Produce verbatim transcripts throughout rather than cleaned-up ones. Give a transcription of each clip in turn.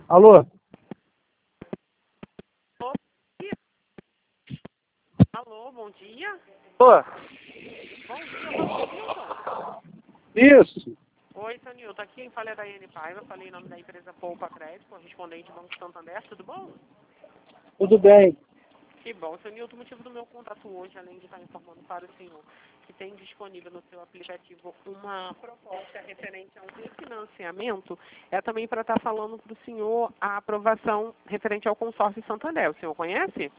Alô? Alô, bom dia. Alô? Bom dia, fala com o Nilton. Isso. Oi, seu Nilton. Aqui quem fala é da Daiane Paiva. Falei em nome da empresa Poupa Crédito, correspondente Banco Santander. Tudo bom? Tudo bem. Que bom. Seu Nilton, o motivo do meu contato hoje, além de estar informando para o senhor que tem disponível no seu aplicativo uma proposta referente a um refinanciamento, é também para estar falando para o senhor a aprovação referente ao consórcio Santander. O senhor conhece?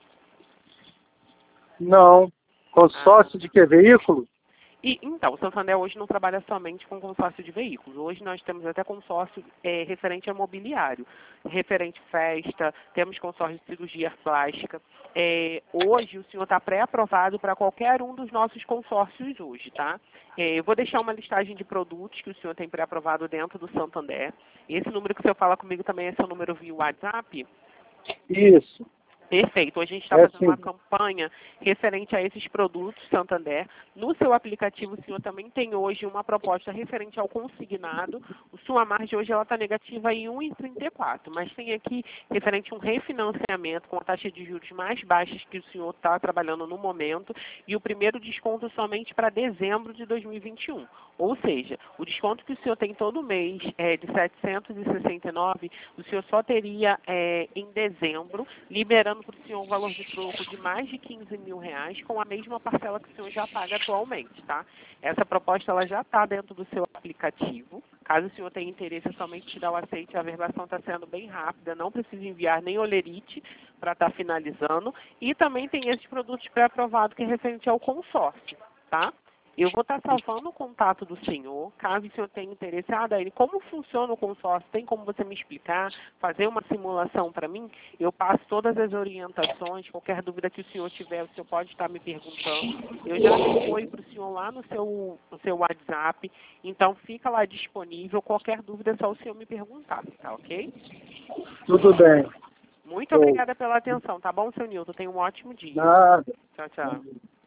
Não. Consórcio de que veículo? E, então, o Santander hoje não trabalha somente com consórcio de veículos. Hoje nós temos até consórcio é, referente a mobiliário, referente festa, temos consórcio de cirurgia plástica. É, hoje o senhor está pré-aprovado para qualquer um dos nossos consórcios hoje, tá? É, eu vou deixar uma listagem de produtos que o senhor tem pré-aprovado dentro do Santander. Esse número que o senhor fala comigo também é seu número via WhatsApp? Isso. Perfeito. Hoje a gente está É fazendo uma sim. campanha referente a esses produtos Santander. No seu aplicativo, o senhor também tem hoje uma proposta referente ao consignado. O sua margem hoje ela está negativa em um vírgula trinta e quatro, mas tem aqui referente a um refinanciamento com a taxa de juros mais baixas que o senhor está trabalhando no momento e o primeiro desconto somente para dezembro de dois mil e vinte e um. Ou seja, o desconto que o senhor tem todo mês é de setecentos e sessenta e nove, o senhor só teria é, em dezembro, liberando para o senhor um valor de troco de mais de quinze mil reais com a mesma parcela que o senhor já paga atualmente, tá? Essa proposta ela já está dentro do seu aplicativo. Caso o senhor tenha interesse, é somente te dar o aceite. A verbação está sendo bem rápida, não precisa enviar nem olerite para estar finalizando. E também tem esses produtos pré-aprovados que é referente ao consórcio, tá? Eu vou estar salvando o contato do senhor, caso o senhor tenha interesse. Ah, Daiane, como funciona o consórcio? Tem como você me explicar, fazer uma simulação para mim? Eu passo todas as orientações, qualquer dúvida que o senhor tiver, o senhor pode estar me perguntando. Eu já dei um oi para o senhor lá no seu, no seu WhatsApp, então fica lá disponível. Qualquer dúvida é só o senhor me perguntar, tá ok? Tudo bem. Muito Show. obrigada pela atenção, tá bom, seu Nilton? Tenha um ótimo dia. Nada. Tchau, tchau.